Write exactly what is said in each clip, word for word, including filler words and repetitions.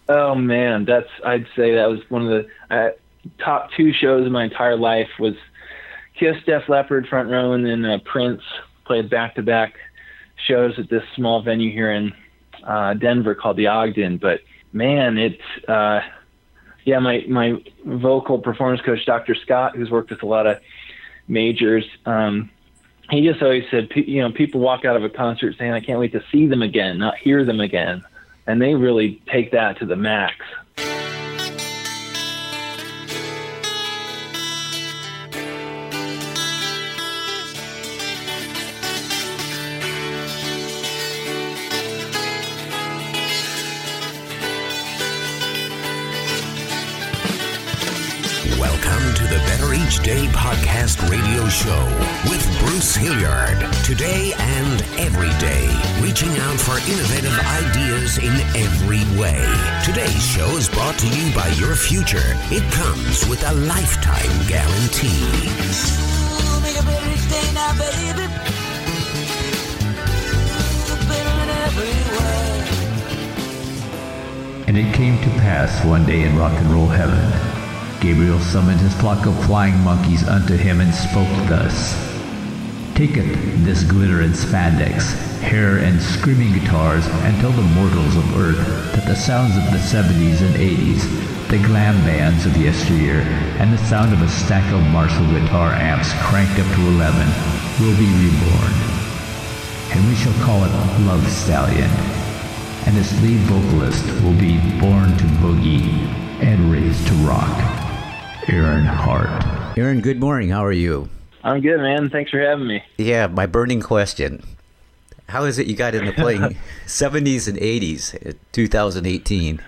Oh man, that's I'd say that was one of the uh, top two shows of my entire life. Was Kiss, Def Leppard front row, and then uh, Prince played back-to-back shows at this small venue here in uh, Denver called the Ogden. But man, it's uh, yeah, my my vocal performance coach, Doctor Scott, who's worked with a lot of majors. Um, he just always said, you know, people walk out of a concert saying, "I can't wait to see them again, not hear them again." And they really take that to the max. Welcome to the Better Each Day podcast radio show with Bruce Hilliard. Today and every day, reaching out for innovative ideas in every way. Today's show is brought to you by your future. It comes with a lifetime guarantee. Ooh, make a better each day now, baby. Ooh, better in every way. And it came to pass one day in rock and roll heaven, Gabriel summoned his flock of flying monkeys unto him and spoke thus. Taketh this glitter and spandex, hair and screaming guitars, and tell the mortals of earth that the sounds of the seventies and eighties, the glam bands of yesteryear, and the sound of a stack of Marshall guitar amps cranked up to eleven will be reborn. And we shall call it Love Stallion. And its lead vocalist will be born to boogie and raised to rock. Aaron Hart. Aaron, good morning. How are you? I'm good, man. Thanks for having me. Yeah, my burning question. How is it you got into playing seventies and eighties in two thousand eighteen?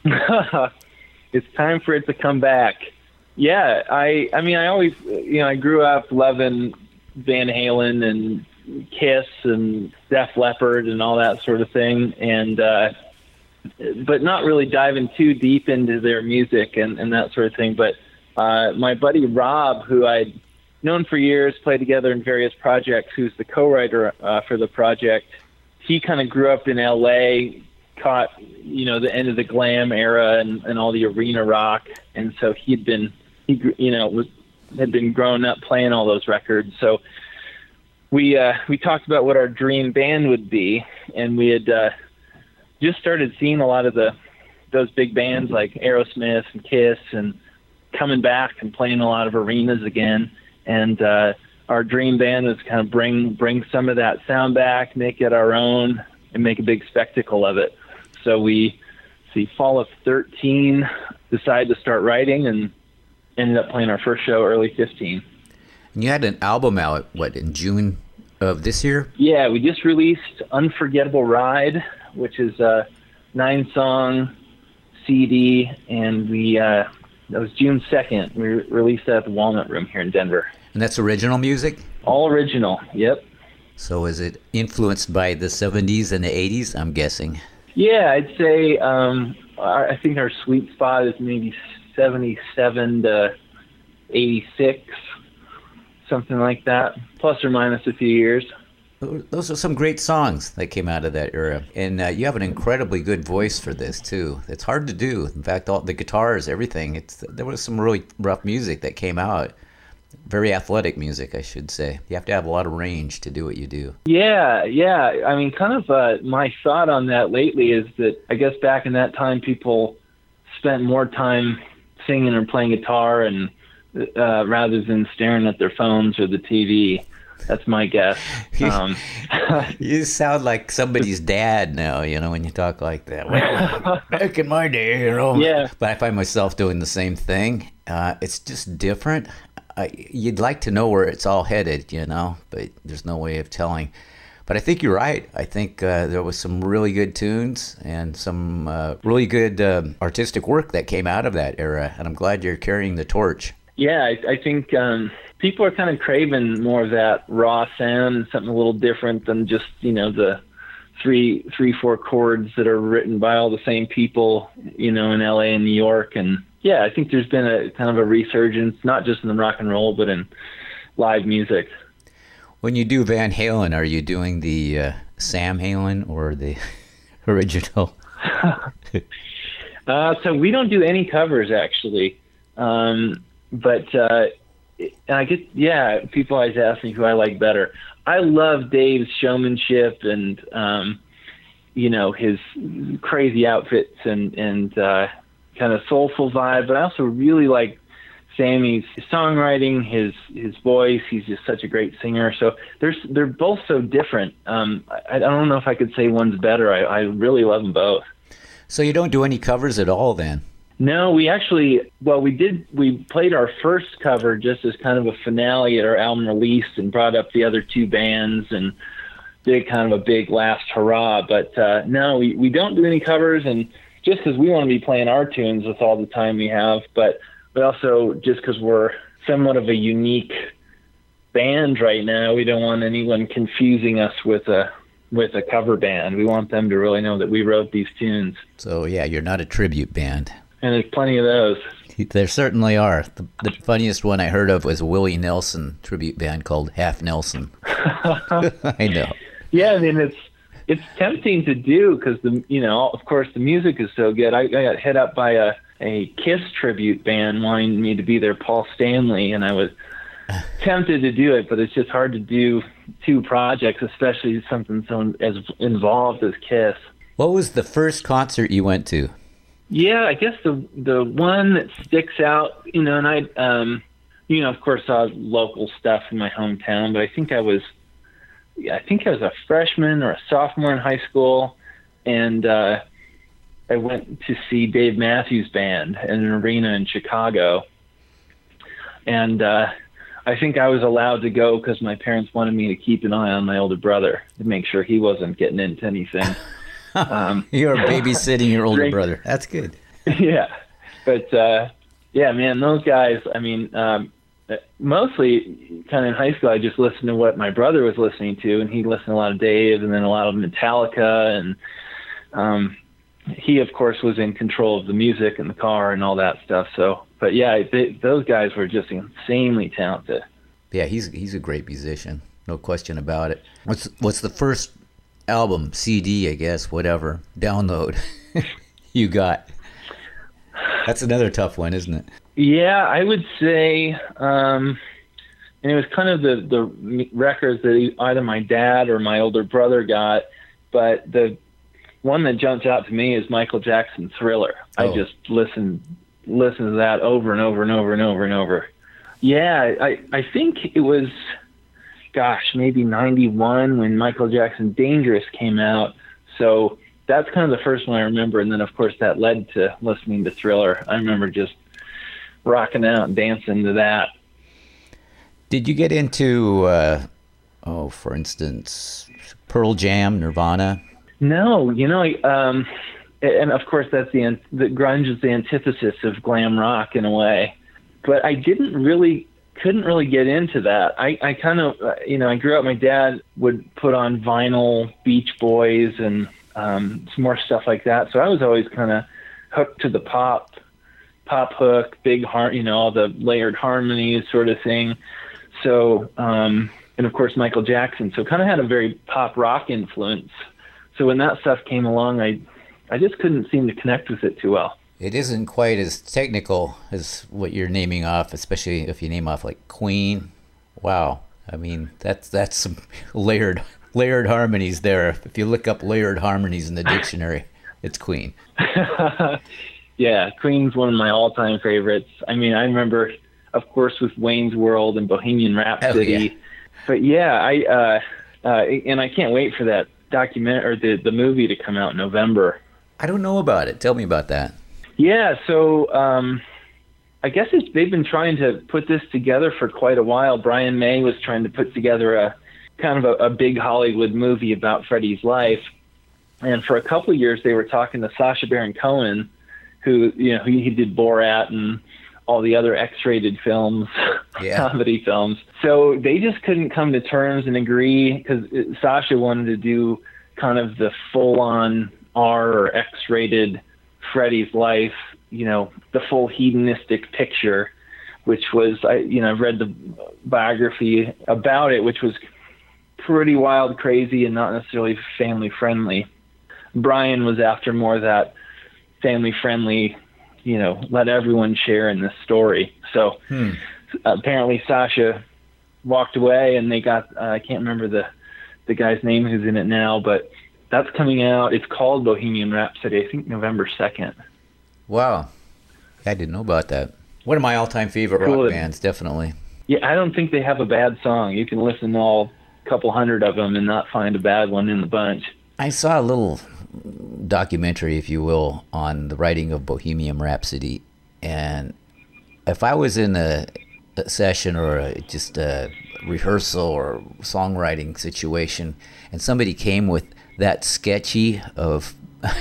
It's time for it to come back. Yeah, I I mean, I always, you know, I grew up loving Van Halen and Kiss and Def Leppard and all that sort of thing, and uh, but not really diving too deep into their music and, and that sort of thing. But uh, my buddy Rob, who I'd known for years, played together in various projects, who's the co-writer uh, for the project, he kind of grew up in L A, caught, you know, the end of the glam era and, and all the arena rock. And so he'd been, he, you know, was, had been growing up playing all those records. So we, uh, we talked about what our dream band would be. And we had, uh, just started seeing a lot of the, those big bands like Aerosmith and Kiss and coming back and playing a lot of arenas again. And, uh, our dream band is kind of bring, bring some of that sound back, make it our own, and make a big spectacle of it. So we, see, fall of thirteen, decided to start writing and ended up playing our first show early fifteen. You had an album out, what, in June of this year? Yeah, we just released Unforgettable Ride, which is a nine-song C D, and we uh, that was June second. We re- released that at the Walnut Room here in Denver. And that's original music? All original, yep. So is it influenced by the seventies and the eighties, I'm guessing? Yeah, I'd say um, our, I think our sweet spot is maybe seventy-seven to eighty-six, something like that, plus or minus a few years. Those are some great songs that came out of that era. And uh, you have an incredibly good voice for this, too. It's hard to do. In fact, all the guitars, everything. It's there was some really rough music that came out. Very athletic music, I should say. You have to have a lot of range to do what you do. Yeah, yeah. I mean, kind of uh, my thought on that lately is that I guess back in that time, people spent more time singing or playing guitar and uh, rather than staring at their phones or the T V. That's my guess. Um, you sound like somebody's dad now, you know, when you talk like that. Well, back in my day, you know. Yeah. But I find myself doing the same thing. Uh, it's just different. I, you'd like to know where it's all headed, you know, but there's no way of telling. But I think you're right. I think uh, there was some really good tunes and some uh, really good uh, artistic work that came out of that era. And I'm glad you're carrying the torch. Yeah, I, I think um, people are kind of craving more of that raw sound and something a little different than just, you know, the three, three, four chords that are written by all the same people, you know, in L A and New York. And yeah, I think there's been a kind of a resurgence, not just in the rock and roll, but in live music. When you do Van Halen, are you doing the uh, Sam Halen or the original? Uh, so we don't do any covers, actually. Um, but uh, and I get, yeah, people always ask me who I like better. I love Dave's showmanship and, um, you know, his crazy outfits and, and uh, kind of soulful vibe. But I also really like Sammy's songwriting, his his voice. He's just such a great singer. So there's they're both so different. Um, I, I don't know if I could say one's better. I, I really love them both. So you don't do any covers at all then? No, we actually, well, we did, we played our first cover just as kind of a finale at our album release and brought up the other two bands and did kind of a big last hurrah. But uh, no, we, we don't do any covers, and just because we want to be playing our tunes with all the time we have, but we also, just because we're somewhat of a unique band right now, we don't want anyone confusing us with a with a cover band. We want them to really know that we wrote these tunes. So yeah, you're not a tribute band. And there's plenty of those. There certainly are. The, the funniest one I heard of was a Willie Nelson tribute band called Half Nelson. I know. Yeah, I mean, it's it's tempting to do because, the you know, of course, the music is so good. I, I got hit up by a, a Kiss tribute band wanting me to be their Paul Stanley, and I was tempted to do it, but it's just hard to do two projects, especially something so as involved as Kiss. What was the first concert you went to? Yeah, I guess the the one that sticks out, you know, and I, um, you know, of course, saw local stuff in my hometown, but I think I was, I think I was a freshman or a sophomore in high school, and uh, I went to see Dave Matthews Band in an arena in Chicago, and uh, I think I was allowed to go because my parents wanted me to keep an eye on my older brother to make sure he wasn't getting into anything. Um, You're babysitting your older drink, brother. That's good. Yeah. But, uh, yeah, man, those guys, I mean, um, mostly kind of in high school, I just listened to what my brother was listening to, and he listened to a lot of Dave and then a lot of Metallica. And um, he, of course, was in control of the music and the car and all that stuff. So, but, yeah, they, those guys were just insanely talented. Yeah, he's he's a great musician. No question about it. What's, what's the first album, C D, I guess, whatever, download you got? That's another tough one, isn't it? Yeah, I would say, um, and it was kind of the, the records that either my dad or my older brother got, but the one that jumps out to me is Michael Jackson Thriller. Oh. I just listened, listened to that over and over and over and over and over. Yeah, I, I think it was... gosh, maybe ninety-one when Michael Jackson Dangerous came out. So that's kind of the first one I remember. And then, of course, that led to listening to Thriller. I remember just rocking out and dancing to that. Did you get into, uh, oh, for instance, Pearl Jam, Nirvana? No, you know, um, and of course that's the, the grunge is the antithesis of glam rock in a way. But I didn't really... couldn't really get into that. I, I kind of, you know, I grew up, my dad would put on vinyl Beach Boys and um, some more stuff like that. So I was always kind of hooked to the pop, pop hook, big heart, you know, all the layered harmonies sort of thing. So, um, and of course, Michael Jackson. So kind of had a very pop rock influence. So when that stuff came along, I, I just couldn't seem to connect with it too well. It isn't quite as technical as what you're naming off, especially if you name off like Queen. Wow. I mean, that's that's some layered layered harmonies there. If you look up layered harmonies in the dictionary, it's Queen. Yeah, Queen's one of my all-time favorites. I mean, I remember, of course, with Wayne's World and Bohemian Rhapsody. Oh, yeah. But yeah, I uh, uh, and I can't wait for that document or the the movie to come out in November. I don't know about it. Tell me about that. Yeah, so um, I guess it's, they've been trying to put this together for quite a while. Brian May was trying to put together a kind of a, a big Hollywood movie about Freddie's life. And for a couple of years, they were talking to Sacha Baron Cohen, who, you know, he, he did Borat and all the other X-rated films, yeah. comedy films. So they just couldn't come to terms and agree because Sacha wanted to do kind of the full-on R or X-rated Freddie's life, you know, the full hedonistic picture, which was, I, you know, I've read the biography about it, which was pretty wild, crazy, and not necessarily family friendly. Brian was after more of that family friendly, you know, let everyone share in this story. So hmm. apparently Sasha walked away, and they got uh, I can't remember the the guy's name who's in it now, but that's coming out. It's called Bohemian Rhapsody, I think November second. Wow. I didn't know about that. One of my all-time favorite cool. rock bands, definitely. Yeah, I don't think they have a bad song. You can listen to all couple hundred of them and not find a bad one in the bunch. I saw a little documentary, if you will, on the writing of Bohemian Rhapsody, and if I was in a, a session or a, just a rehearsal or songwriting situation and somebody came with that sketchy of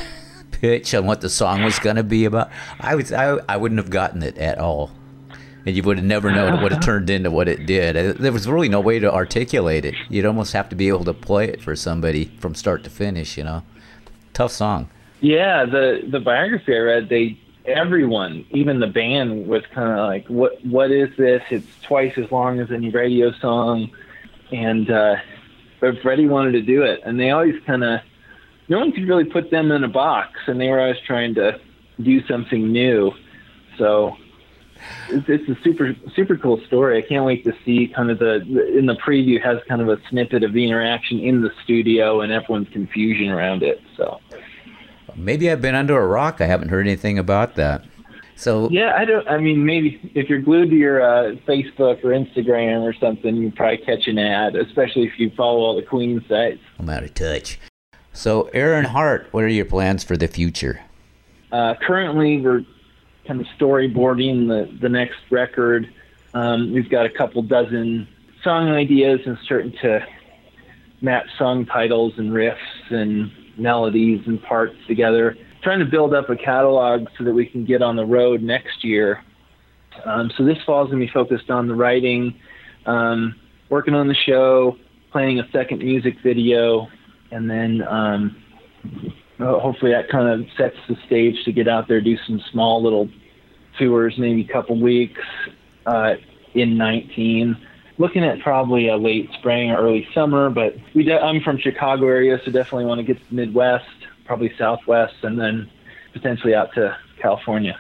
pitch on what the song was going to be about, I would I, I wouldn't have gotten it at all. And you would have never known it would have turned into what it did. There was really no way to articulate it. You'd almost have to be able to play it for somebody from start to finish, you know. Tough song. Yeah, the, the biography I read, they everyone, even the band, was kind of like, what what is this? It's twice as long as any radio song. And uh, but Freddie wanted to do it. And they always kind of, no one could really put them in a box. And they were always trying to do something new. So it's, it's a super, super cool story. I can't wait to see kind of the, in the preview has kind of a snippet of the interaction in the studio and everyone's confusion around it. So maybe I've been under a rock. I haven't heard anything about that. So yeah, I don't, I mean, maybe if you're glued to your uh, Facebook or Instagram or something, you probably catch an ad, especially if you follow all the Queen sites. I'm out of touch. So Aaron Hart, what are your plans for the future? Uh, currently, we're kind of storyboarding the, the next record. Um, we've got a couple dozen song ideas and starting to match song titles and riffs and melodies and parts together. Trying to build up a catalog so that we can get on the road next year. Um, so this fall is going to be focused on the writing, um, working on the show, planning a second music video, and then um, hopefully that kind of sets the stage to get out there, do some small little tours, maybe a couple weeks uh, in nineteen. Looking at probably a late spring or early summer, but we de- I'm from Chicago area, so definitely want to get to the Midwest, probably Southwest, and then potentially out to California.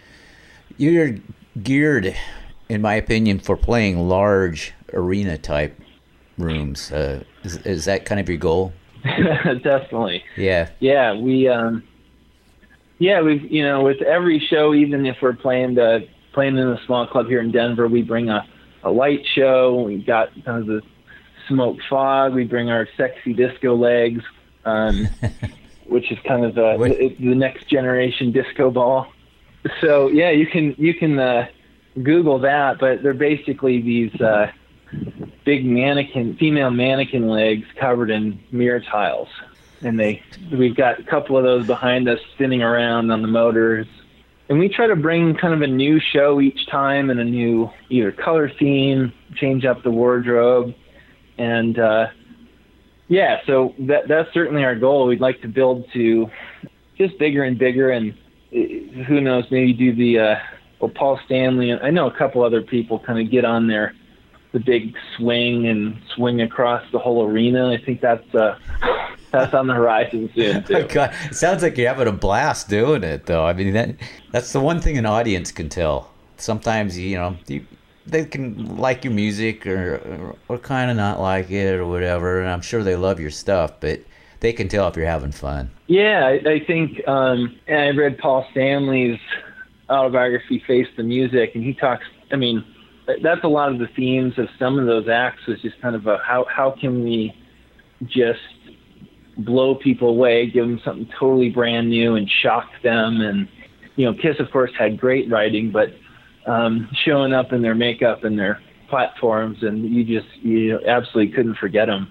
You're geared, in my opinion, for playing large arena-type rooms. Uh, is, is that kind of your goal? Definitely. Yeah. Yeah, we, um, yeah, we've, you know, with every show, even if we're playing the playing in a small club here in Denver, we bring a, a light show. We got kind of the smoke fog. We bring our sexy disco legs, um, which is kind of the, the, the next generation disco ball. So yeah, you can you can uh, Google that, but they're basically these uh, big mannequin, female mannequin legs covered in mirror tiles, and they we've got a couple of those behind us spinning around on the motors. And we try to bring kind of a new show each time and a new either color theme, change up the wardrobe, and uh, yeah, so that that's certainly our goal. We'd like to build to just bigger and bigger, and who knows, maybe do the uh, well, Paul Stanley and I know a couple other people kind of get on there, the big swing and swing across the whole arena. I think that's uh, that's on the horizon soon too. Oh God, it sounds like you're having a blast doing it, though. I mean, that that's the one thing an audience can tell. Sometimes you know you, they can like your music or or, or kind of not like it or whatever, and I'm sure they love your stuff, but they can tell if you're having fun. Yeah, I, I think, um, and I read Paul Stanley's autobiography, Face the Music, and he talks, I mean, that's a lot of the themes of some of those acts was just kind of a, how, how can we just blow people away, give them something totally brand new and shock them. And, you know, Kiss, of course, had great writing, but um, showing up in their makeup and their platforms, and you just, you absolutely couldn't forget them.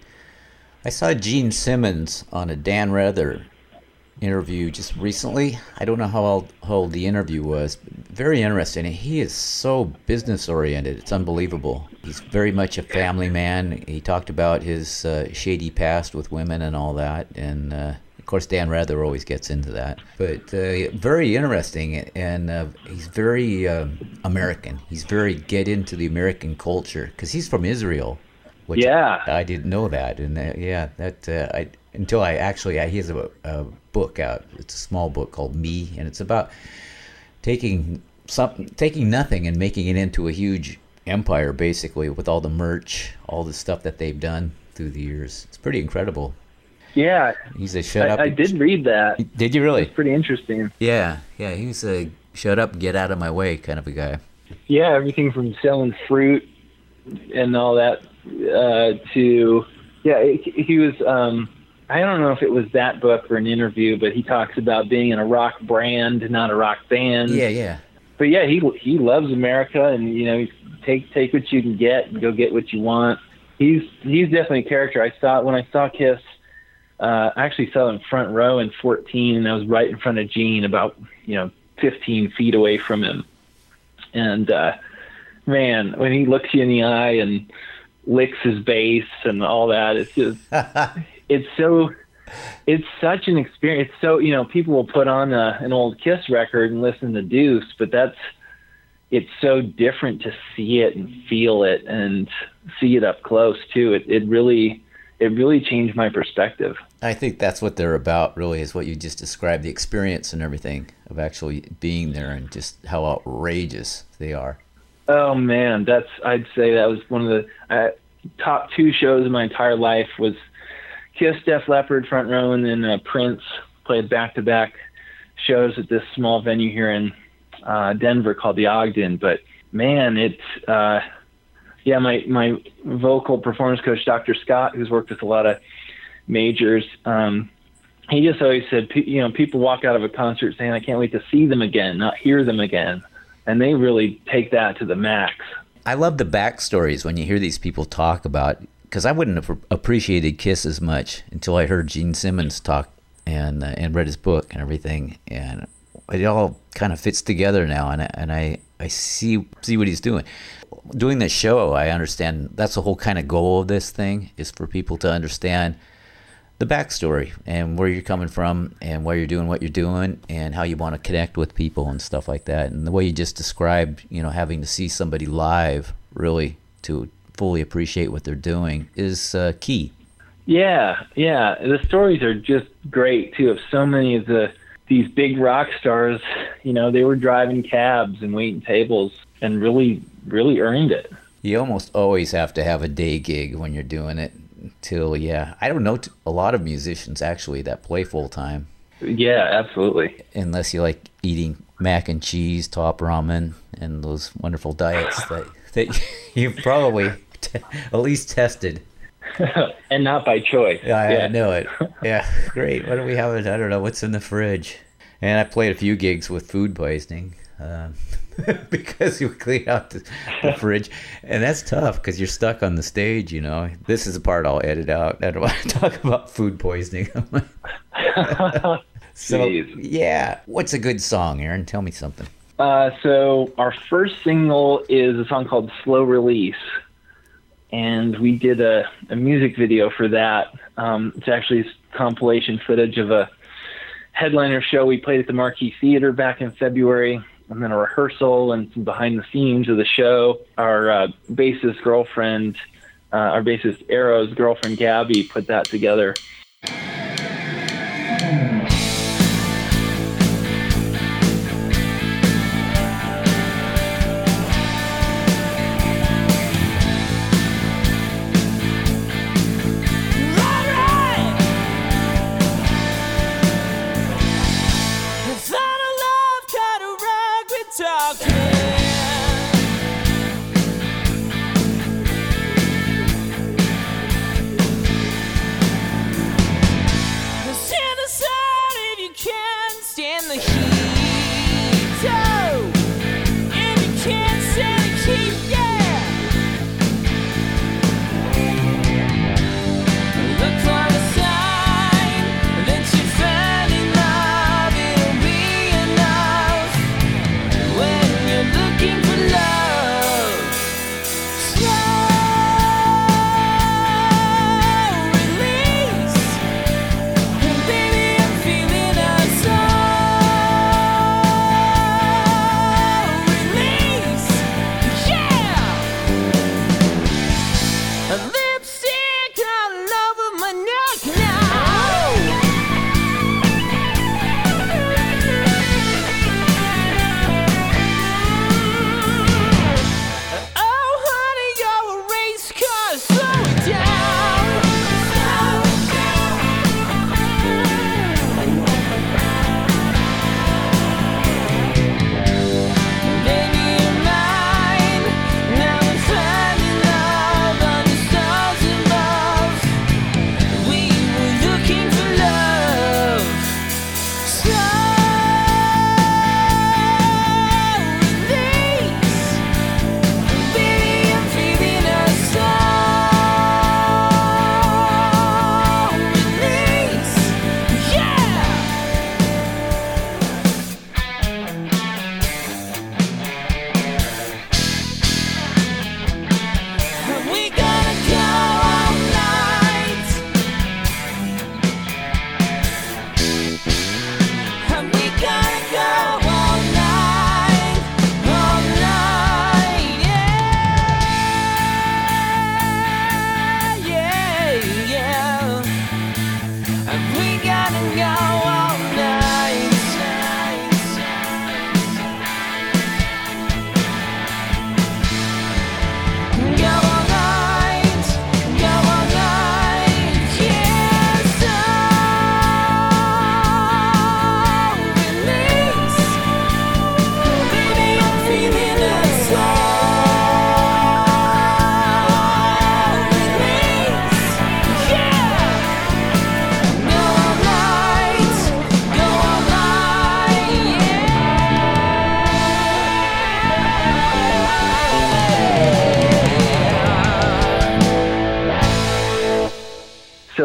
I saw Gene Simmons on a Dan Rather interview just recently. I don't know how old, how old the interview was, but very interesting. He is so business oriented. It's unbelievable. He's very much a family man. He talked about his uh, shady past with women and all that. And uh, of course, Dan Rather always gets into that. But uh, very interesting. And uh, he's very uh, American. He's very get into the American culture because he's from Israel. Which yeah, I didn't know that, and uh, yeah, that uh, I until I actually, I, he has a, a book out. It's a small book called Me, and it's about taking some, taking nothing and making it into a huge empire, basically, with all the merch, all the stuff that they've done through the years. It's pretty incredible. Yeah. He's a shut I, up. I did read that. Did you really? It's pretty interesting. Yeah, yeah. He's a shut up, get out of my way kind of a guy. Yeah, everything from selling fruit and all that uh, to, yeah, he, he was, um, I don't know if it was that book or an interview, but he talks about being in a rock brand, not a rock band. Yeah, yeah. But yeah, he he loves America, and you know, take take what you can get and go get what you want. He's he's definitely a character. I saw when I saw Kiss. Uh, I actually saw him front row in fourteen, and I was right in front of Gene, about you know fifteen feet away from him. And uh, man, when he looks you in the eye and licks his bass and all that, it's just it's so. It's such an experience. It's so, you know, people will put on a, an old Kiss record and listen to Deuce, but that's, it's so different to see it and feel it and see it up close too. It, it really, it really changed my perspective. I think that's what they're about, really, is what you just described, the experience and everything of actually being there and just how outrageous they are. Oh man, that's, I'd say that was one of the uh, top two shows in my entire life was Kiss, Def Leppard front row, and then uh, Prince played back-to-back shows at this small venue here in uh, Denver called the Ogden. But man, it's uh, yeah, my my vocal performance coach, Doctor Scott, who's worked with a lot of majors, um, he just always said, you know, people walk out of a concert saying, "I can't wait to see them again, not hear them again," and they really take that to the max. I love the backstories when you hear these people talk about. Because I wouldn't have appreciated Kiss as much until I heard Gene Simmons talk and uh, and read his book and everything, and it all kind of fits together now. And I, and I I see see what he's doing. Doing this show, I understand that's the whole kind of goal of this thing, is for people to understand the backstory and where you're coming from and why you're doing what you're doing and how you want to connect with people and stuff like that. And the way you just described, you know, having to see somebody live really to fully appreciate what they're doing is uh, key. Yeah, yeah. The stories are just great too. Of so many of the these big rock stars, you know, they were driving cabs and waiting tables and really, really earned it. You almost always have to have a day gig when you're doing it. Till yeah, I don't know a lot of musicians actually that play full time. Yeah, absolutely. Unless you like eating mac and cheese, top ramen, and those wonderful diets that that you've probably t- at least tested. And not by choice. Yeah, yeah, I know it. Yeah, great. What do we have? I don't know. What's in the fridge? And I played a few gigs with food poisoning um, because you clean out the, the fridge. And that's tough because you're stuck on the stage, you know. This is the part I'll edit out. I don't want to talk about food poisoning. So, Jeez. yeah. What's a good song, Aaron? Tell me something. Uh, so our first single is a song called Slow Release. And we did a, a music video for that. Um, it's actually compilation footage of a headliner show we played at the Marquee Theater back in February, and then a rehearsal and some behind the scenes of the show. Our uh, bassist girlfriend, uh, our bassist Arrow's girlfriend Gabby put that together. Yeah!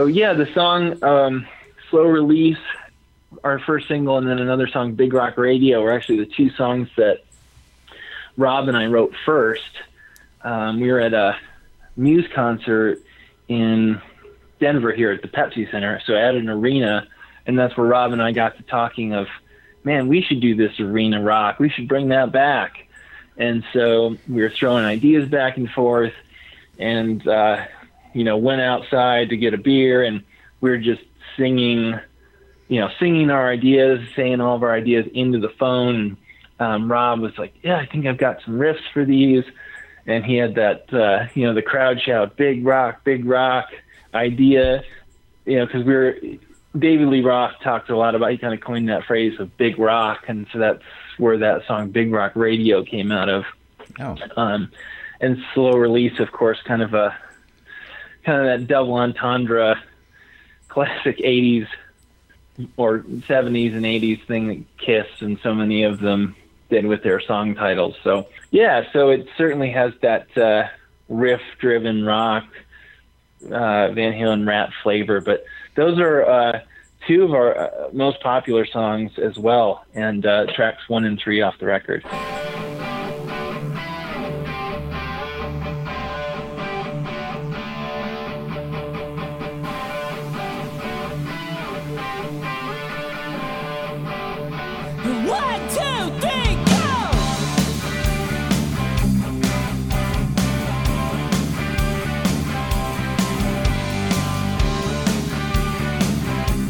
so yeah, the song um, Slow Release, our first single, and then another song, Big Rock Radio, were actually the two songs that Rob and I wrote first. Um, we were at a Muse concert in Denver here at the Pepsi Center, so at an arena, and that's where Rob and I got to talking of, man, we should do this arena rock. We should bring that back. And so we were throwing ideas back and forth, and, uh, you know, went outside to get a beer, and we were just singing, you know, singing our ideas, saying all of our ideas into the phone. Um, Rob was like, yeah, I think I've got some riffs for these. And he had that, uh, you know, the crowd shout, big rock, big rock idea, you know, because we were, David Lee Roth talked a lot about, he kind of coined that phrase of big rock. And so that's where that song Big Rock Radio came out of. Oh. Um, and Slow Release, of course, kind of a, kind of that double entendre, classic eighties or seventies and eighties thing that Kiss and so many of them did with their song titles. So yeah, so it certainly has that uh, riff-driven rock, uh, Van Halen Rat flavor. But those are uh, two of our uh, most popular songs as well, and uh, tracks one and three off the record.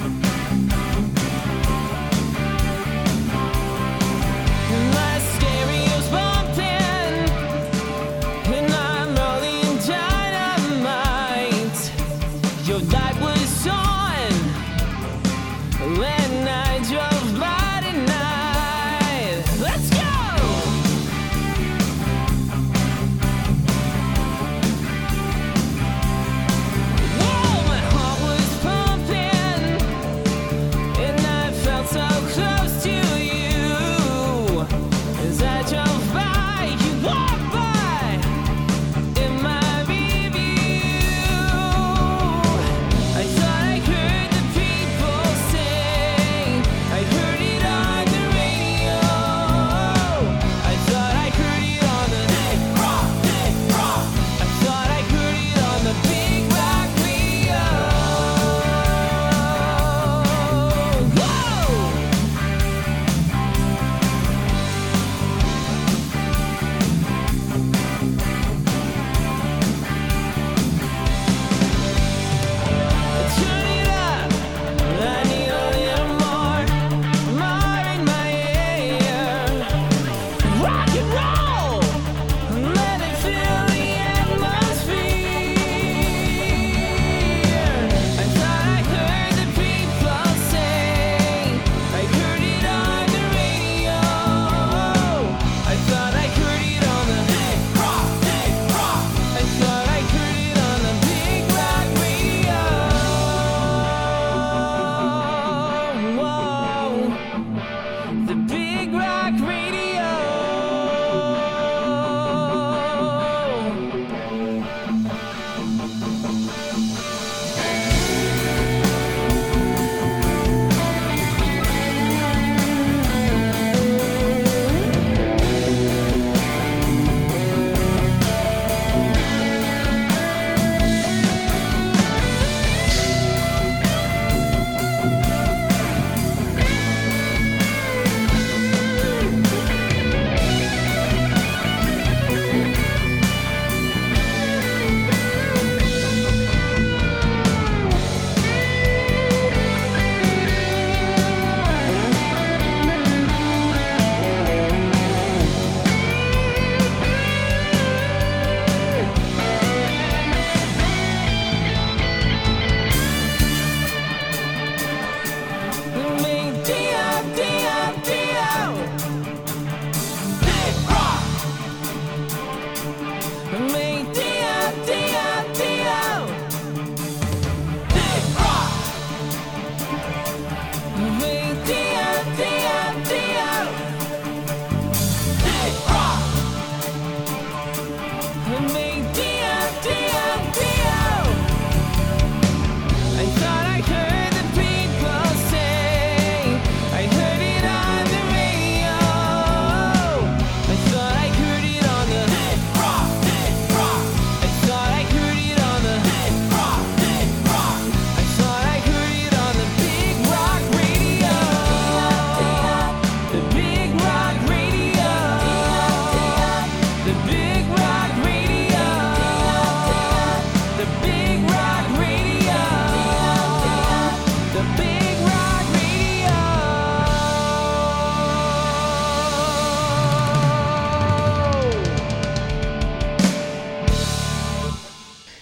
My scary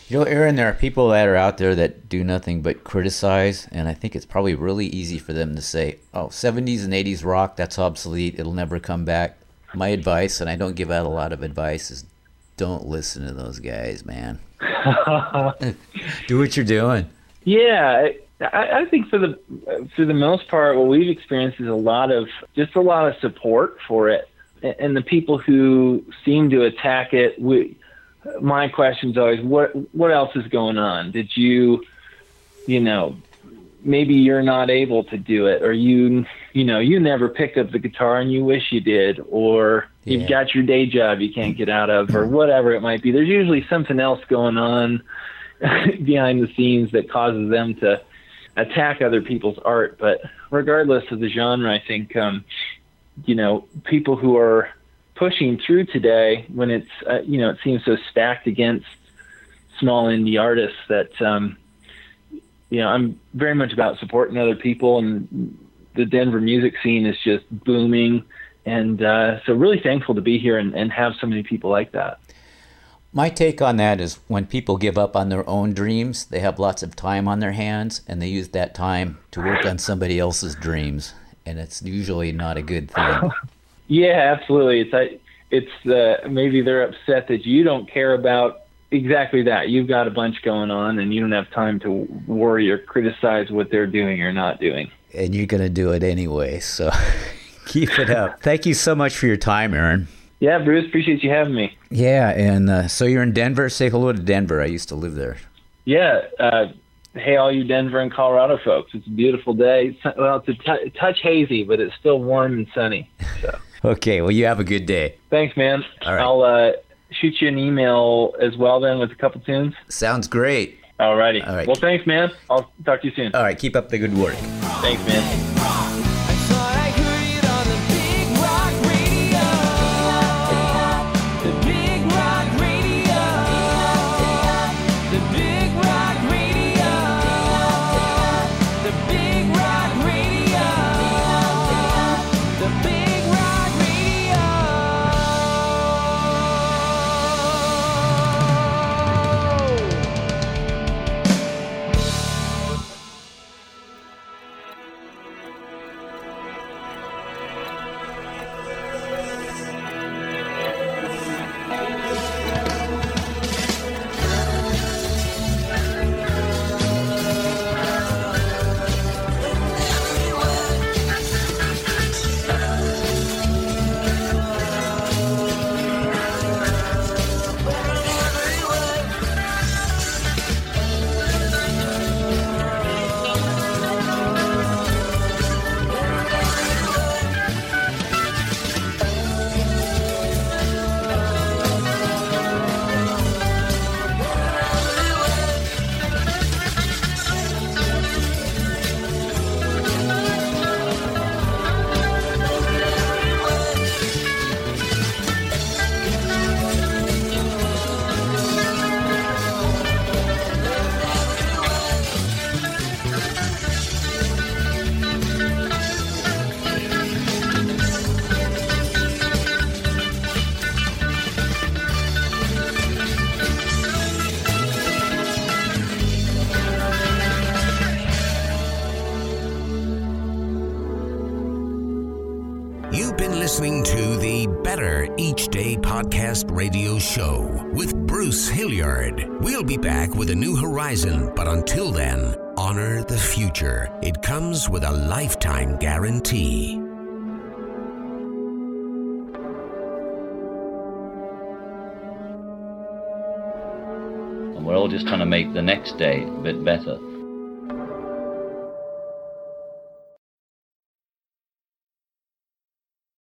You know, Aaron, there are people that are out there that do nothing but criticize, and I think it's probably really easy for them to say, oh, seventies and eighties rock, that's obsolete, it'll never come back. My advice, and I don't give out a lot of advice, is don't listen to those guys, man. Do what you're doing. Yeah, I, I think for the for the most part, what we've experienced is a lot of just a lot of support for it, and the people who seem to attack it. We, my question is always, what what else is going on? Did you, you know, maybe you're not able to do it, or you, you know, you never picked up the guitar and you wish you did, or yeah. You've got your day job you can't get out of, or whatever it might be. There's usually something else going on behind the scenes that causes them to attack other people's art. But regardless of the genre, I think, um, you know, people who are pushing through today, when it's, uh, you know, it seems so stacked against small indie artists, that, um, you know, I'm very much about supporting other people, and the Denver music scene is just booming. And uh, so really thankful to be here and, and have so many people like that. My take on that is when people give up on their own dreams, they have lots of time on their hands, and they use that time to work on somebody else's dreams. And it's usually not a good thing. Yeah, absolutely. It's, it's uh, maybe they're upset that you don't care about exactly that. You've got a bunch going on, and you don't have time to worry or criticize what they're doing or not doing. And you're going to do it anyway, so keep it up. Thank you so much for your time, Aaron. Yeah, Bruce, appreciate you having me. Yeah, and uh, so you're in Denver. Say hello to Denver. I used to live there. Yeah. Uh, hey, all you Denver and Colorado folks. It's a beautiful day. Well, it's a, t- a touch hazy, but it's still warm and sunny. So. Okay, well, you have a good day. Thanks, man. All right. I'll uh, shoot you an email as well then with a couple tunes. Sounds great. All righty. All right. Well, thanks, man. I'll talk to you soon. All right, keep up the good work. Thanks, man. Listening to the Better Each Day podcast radio show with Bruce Hilliard. We'll be back with a new horizon, but until then, honor the future. It comes with a lifetime guarantee. And we're all just trying to make the next day a bit better.